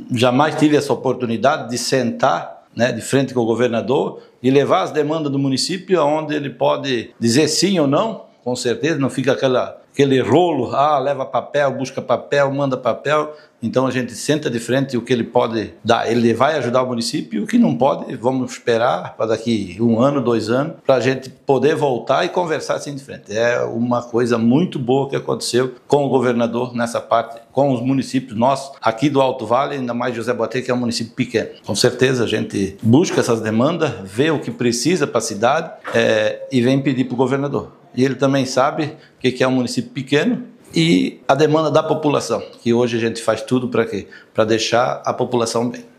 jamais tive essa oportunidade de sentar, né, de frente com o governador e levar as demandas do município onde ele pode dizer sim ou não, com certeza, não fica aquele rolo, leva papel, busca papel, manda papel. Então a gente senta de frente o que ele pode dar, ele vai ajudar o município, e o que não pode, vamos esperar para daqui 1 ano, 2 anos, para a gente poder voltar e conversar assim de frente. É uma coisa muito boa que aconteceu com o governador nessa parte, com os municípios nossos, aqui do Alto Vale, ainda mais José Boatê, que é um município pequeno. Com certeza a gente busca essas demandas, vê o que precisa para a cidade e vem pedir para o governador. E ele também sabe que é um município pequeno e a demanda da população, que hoje a gente faz tudo para quê? Para deixar a população bem.